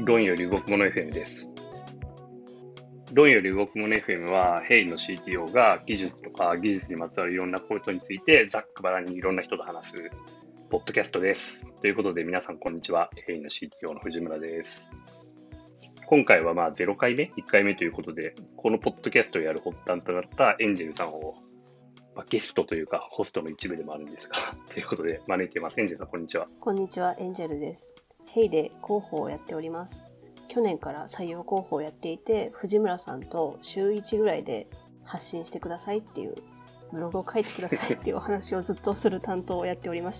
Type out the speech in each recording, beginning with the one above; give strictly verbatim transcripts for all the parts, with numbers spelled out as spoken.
論より動くもの エフエム です。論より動くもの エフエム は、ヘイの シーティーオー が技術とか技術にまつわるいろんなことについて、ざっくばらんにいろんな人と話す、ポッドキャストです。ということで、皆さんこんにちは。ヘイの シーティーオー の藤村です。今回はまあゼロかいめ ?いっ 回目ということで、このポッドキャストをやる発端となったエンジェルさんを、まあ、ゲストというか、ホストの一部でもあるんですが、ということで招いています。エンジェルさん、こんにちは。 こんにちは、エンジェルです。ヘイで広報をやっております。去年から採用広報をやっていて、藤村さんと週いちぐらいで発信してくださいっていう、ブログを書いてくださいっていうお話をずっとする担当をやっておりました。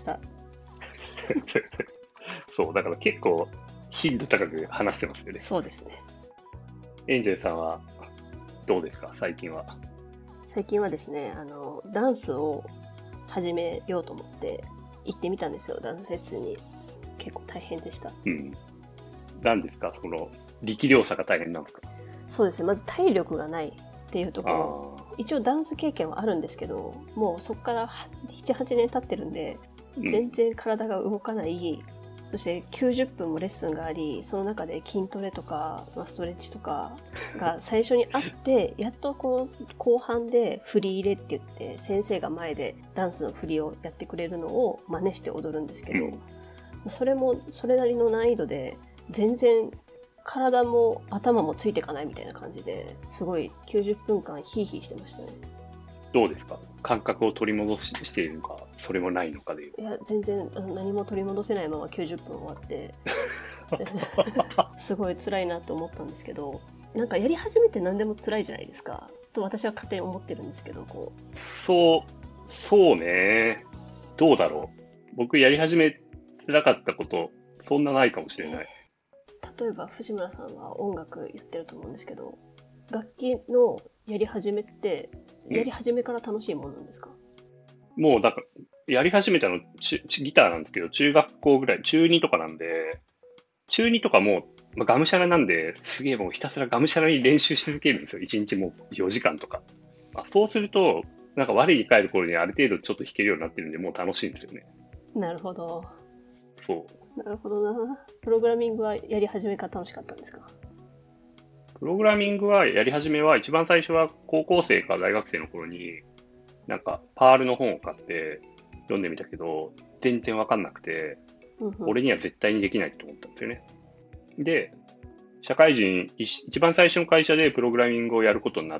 そう、だから結構頻度高く話してますよね。 そうですね。 エンジェルさんはどうですか、最近は。 最近はですね、あの、ダンスを始めようと思って行ってみたんですよ、ダンスフェスに。結構大変でした。 うん。何ですか、その力量差が大変なんですか。 そうですね、まず体力がないっていうところ。一応ダンス経験はあるんですけど、もうそこからななはちねん経ってるんで、全然体が動かない、うん、そしてきゅうじゅっぷんもレッスンがあり、その中で筋トレとかストレッチとかが最初にあってやっとこう後半で振り入れって言って先生が前でダンスの振りをやってくれるのを真似して踊るんですけど、うん、それもそれなりの難易度で全然体も頭もついていかないみたいな感じで、すごいきゅうじゅっぷんかんヒーヒーしてましたね。 どうですか、感覚を取り戻しているのか、それもないのかでいう。 いや、全然何も取り戻せないままきゅうじゅっぷん終わってすごい辛いなと思ったんですけど、なんかやり始めて何でも辛いじゃないですかと私は勝手に思ってるんですけど、こうそうそうね、どうだろう。僕やり始め辛かったことそんなないかもしれない。 例えば藤村さんは音楽やってると思うんですけど、楽器のやり始めってやり始めから楽しいものなんですか？ うん、もうだからやり始めたのギターなんですけど、中学校ぐらい、中にとかなんで、中にとかもう、まあ、がむしゃらなんで、すげえもうひたすらがむしゃらに練習し続けるんですよ。いちにちもうよじかんとか。まあ、そうすると、なんか我に返る頃にある程度ちょっと弾けるようになってるんで、もう楽しいんですよね。 なるほど。 そう。 なるほどな。プログラミングはやり始めから楽しかったんですか？ プログラミングはやり始めは、一番最初は高校生か大学生の頃に、なんかパールの本を買って読んでみたけど、全然わかんなくて、うんうん、俺には絶対にできないと思ったんですよね。で、社会人、一番最初の会社でプログラミングをやることになって、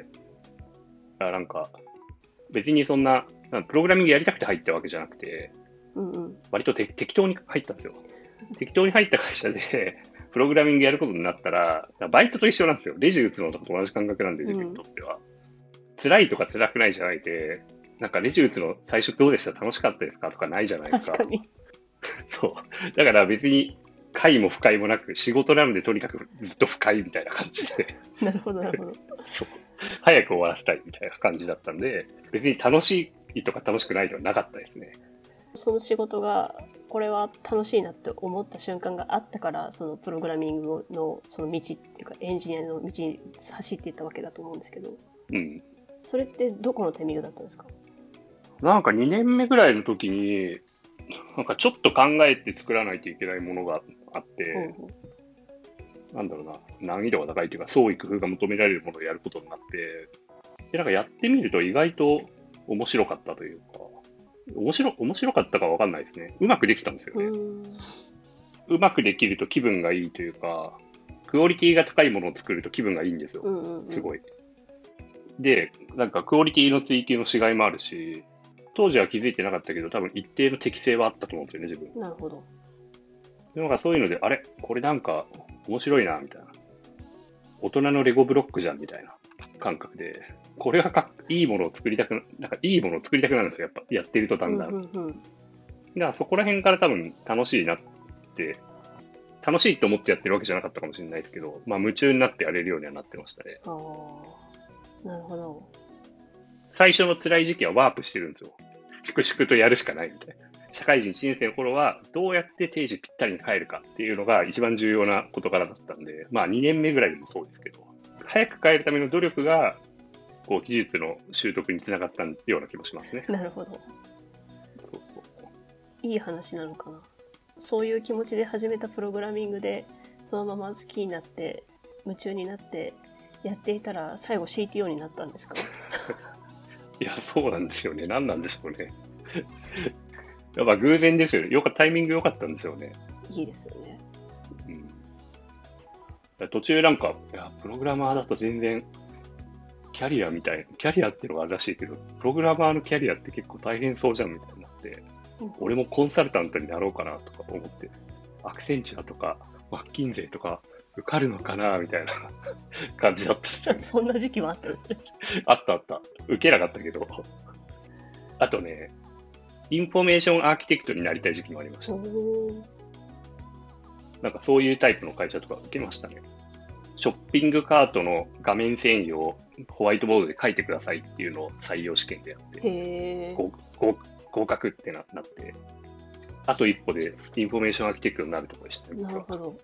なんか、別にそんな、プログラミングやりたくて入ったわけじゃなくて、うんうん、割と適当に入ったんですよ。適当に入った会社で、プログラミングやることになったら、バイトと一緒なんですよ。レジ打つのと同じ感覚なんで、自分にとっては。うん、辛いとか辛くないじゃないで、なんかレジ打つの最初どうでした？楽しかったですかとかないじゃないですか。 確かに。 そう。だから別に、快も不快もなく、仕事なのでとにかくずっと不快みたいな感じで。 なるほど、なるほど。 そう。早く終わらせたいみたいな感じだったんで、別に楽しいとか楽しくないではなかったですね。 その仕事が、これは楽しいなって思った瞬間があったから、そのプログラミングのその道っていうか、エンジニアの道に走っていったわけだと思うんですけど。 うん。それってどこのタイミングだったんですか？ なんかにねんめぐらいの時に、なんかちょっと考えて作らないといけないものがあって、うんうん、なんだろうな、難易度が高いというか、創意工夫が求められるものをやることになって、で、なんかやってみると意外と面白かったというか、面白、面白かったかわかんないですね。うまくできたんですよね。う, うまくできると気分がいいというか、クオリティが高いものを作ると気分がいいんですよ。うんうんうん、すごい。で、なんかクオリティの追求のしがいもあるし、当時は気づいてなかったけど、多分一定の適性はあったと思うんですよね、自分。 なるほど。 で、なんかそういうので、あれこれなんか面白いな、みたいな。大人のレゴブロックじゃん、みたいな感覚で、これがかいいものを作りたく、なんかいいものを作りたくなるんですよ、やっぱ。やってるとだんだん。うんうんうん、だからそこら辺から多分楽しいなって、楽しいと思ってやってるわけじゃなかったかもしれないですけど、まあ夢中になってやれるようにはなってましたね。 ああ、なるほど。 最初の辛い時期はワープしてるんですよ。粛々とやるしかないみたいな。社会人いちねん生の頃はどうやって定時ぴったりに帰るかっていうのが一番重要な事柄だったんで、まあにねんめぐらいでもそうですけど、早く帰るための努力がこう技術の習得につながったような気もしますね。 なるほど。そうそう。いい話なのかな。そういう気持ちで始めたプログラミングでそのまま好きになって夢中になってやっていたら最後 シーティーオー になったんですか？ いや、そうなんですよね。何なんでしょうね。やっぱ偶然ですよね。よかタイミング良かったんですよね。 いいですよね。 うん、途中なんか、いや、プログラマーだと全然、キャリアみたいな、キャリアっていうのがあるらしいけど、プログラマーのキャリアって結構大変そうじゃんみたいになって、うん、俺もコンサルタントになろうかなとか思って、アクセンチュアとか、マッキンゼーとか、受かるのかなみたいな感じだった、 ね。そんな時期もあったんですね。 あったあった。受けなかったけど。あとね、インフォメーションアーキテクトになりたい時期もありました。なんかそういうタイプの会社とか受けましたね。ショッピングカートの画面遷移をホワイトボードで書いてくださいっていうのを採用試験でやって、 へ合合格って な, なって、あと一歩でインフォメーションアーキテクトになるところでしたね。 なるほど。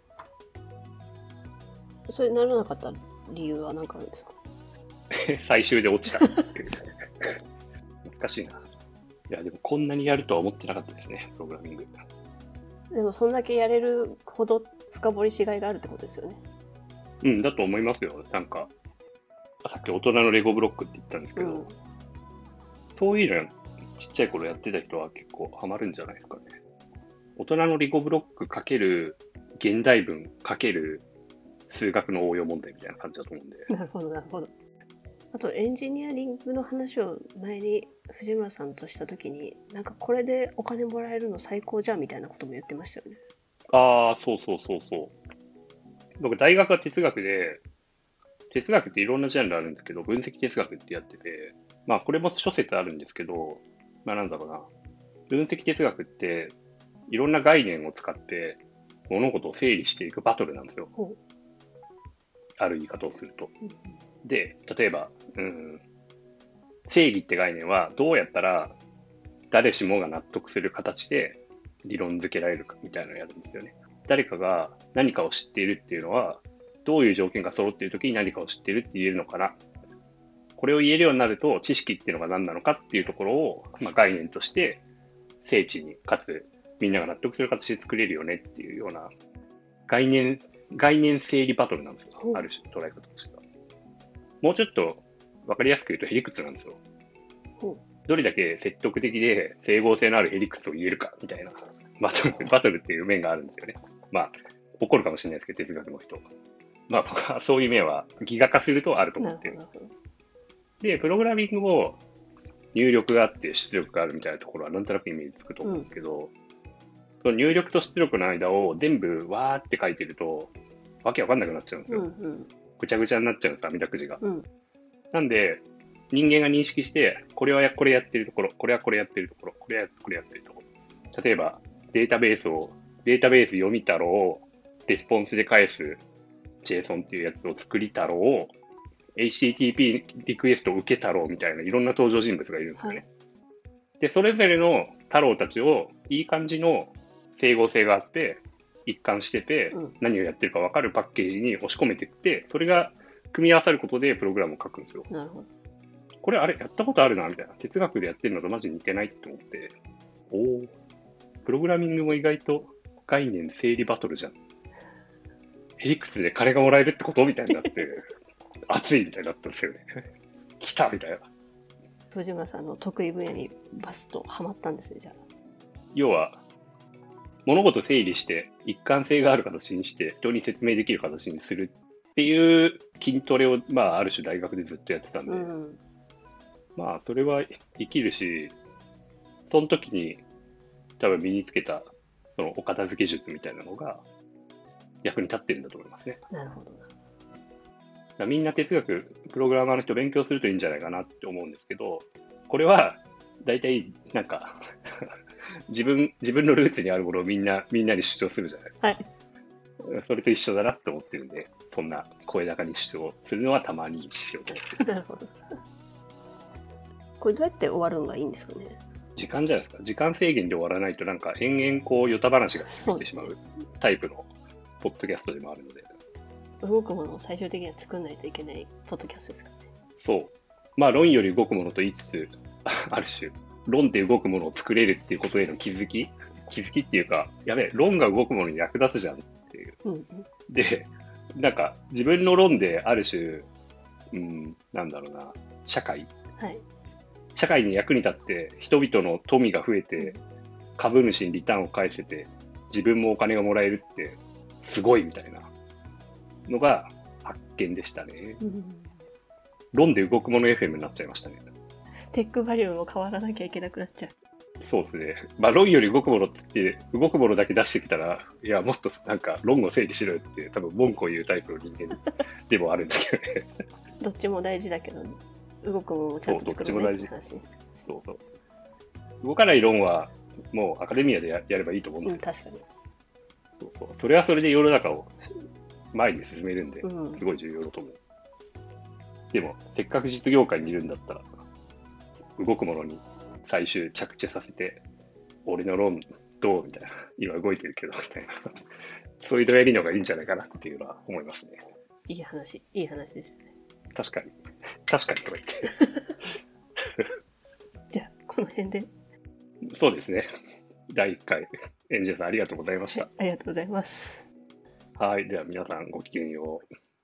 それならなかった理由は何かあるんですか？ 最終で落ちたっていう。難しいな。いや、でもこんなにやるとは思ってなかったですね、プログラミング。 でもそんだけやれるほど深掘りしがいがあるってことですよね。 うん、だと思いますよ。なんか、さっき大人のレゴブロックって言ったんですけど、うん、そういうのちっちゃい頃やってた人は結構ハマるんじゃないですかね。大人のレゴブロックかける現代文かける数学の応用問題みたいな感じだと思うんで。 なるほど、なるほど。あとエンジニアリングの話を前に藤村さんとしたときに、なんかこれでお金もらえるの最高じゃんみたいなことも言ってましたよね。 ああ、そうそうそうそう。僕大学は哲学で、哲学っていろんなジャンルあるんですけど、分析哲学ってやってて、まあこれも諸説あるんですけど、まあなんだろうな。分析哲学っていろんな概念を使って物事を整理していくバトルなんですよ。ある言い方をすると。で、例えば、うん、正義って概念はどうやったら誰しもが納得する形で理論付けられるかみたいなのをやるんですよね。誰かが何かを知っているっていうのは、どういう条件が揃っているときに何かを知っているって言えるのかな。これを言えるようになると、知識っていうのが何なのかっていうところを、まあ、概念として精緻に、かつみんなが納得する形で作れるよねっていうような概念、概念整理バトルなんですよ。ある種捉え方としては。もうちょっと分かりやすく言うとヘリクツなんですよ。どれだけ説得的で整合性のあるヘリクツを言えるかみたいなバトル、バトルっていう面があるんですよね。まあ、怒るかもしれないですけど、哲学の人。まあ僕はそういう面はギガ化するとあると思ってる。で、プログラミングも入力があって出力があるみたいなところはなんとなくイメージつくと思うんですけど、うん、その入力と出力の間を全部わーって書いてると、わけわかんなくなっちゃうんですよ。うんうん、ぐちゃぐちゃになっちゃうんです、網だくじが。うん、なんで、人間が認識して、これはこれやってるところ、これはこれやってるところ、これはこれやってるところ。例えば、データベースを、データベース読み太郎をレスポンスで返す JSON っていうやつを作り太郎を エイチティーティーピー リクエストを受け太郎みたいないろんな登場人物がいるんですよね。はい、で、それぞれの太郎たちをいい感じの整合性があって、一貫してて、何をやってるか分かるパッケージに押し込めていって、それが組み合わさることでプログラムを書くんですよ。 なるほど。 これあれやったことあるなみたいな。哲学でやってるのとマジ似てないって思って、おー、プログラミングも意外と概念整理バトルじゃん。ヘリクツで金がもらえるってことみたいになって、熱いみたいになったんですよね。来たみたいな。 藤村さんの得意分野にバスとハマったんですね、じゃあ。 要は、物事を整理して一貫性がある形にして人に説明できる形にするっていう筋トレを、まあ、ある種大学でずっとやってたんで、うん、まあ、それは生きるし、その時に多分身につけたそのお片付け術みたいなのが役に立ってるんだと思いますね。 なるほど。 だみんな哲学、プログラマーの人勉強するといいんじゃないかなって思うんですけど、これは大体なんか自分、自分のルーツにあるものをみんな、みんなに主張するじゃないですか。はい。それと一緒だなって思ってるんで、そんな声高に主張するのはたまにしようと思ってる。 なるほど。これどうやって終わるのがいいんですかね。 時間じゃないですか。時間制限で終わらないとなんか延々こう、ヨタ話が続いてしまうタイプのポッドキャストでもあるので。 動くものを最終的には作んないといけないポッドキャストですかね。 そう。まあ論より動くものと言いつつ、ある種、論で動くものを作れるっていうことへの気づき気づきっていうか、やべえ、論が動くものに役立つじゃんっていう。うんうん、 で、なんか自分の論である種、うん、なんだろうな、社会、 はい、 社会に役に立って人々の富が増えて、株主にリターンを返せて、自分もお金がもらえるってすごいみたいなのが発見でしたね。 うん、 論で動くもの エフエム になっちゃいましたね。 テックバリューも変わらなきゃいけなくなっちゃう。 そうですね。まあ論より動くものっつって、動くものだけ出してきたら、いや、もっとなんか論を整理しろよって多分文句を言うタイプの人間でもあるんだけどね。 どっちも大事だけど、ね、動くものをちゃんと作るねって話。 そうそう。動かない論はもうアカデミアで や, やればいいと思うんですよ、 うん、確かに。 そうそう。それはそれで世の中を前に進めるんで、 うん、 すごい重要だと思う。でも、せっかく実業界にいるんだったら、動くものに最終着地させて、俺の論どうみたいな、今動いてるけど、みたいな。そういうのやるのがいいんじゃないかなっていうのは思いますね。 いい話、いい話ですね。 確かに。確かにとか言って。 じゃあ、この辺で。 そうですね。だいいっかい、エンジェルさんありがとうございました。 ありがとうございます。 はい。では皆さんごきげんよう。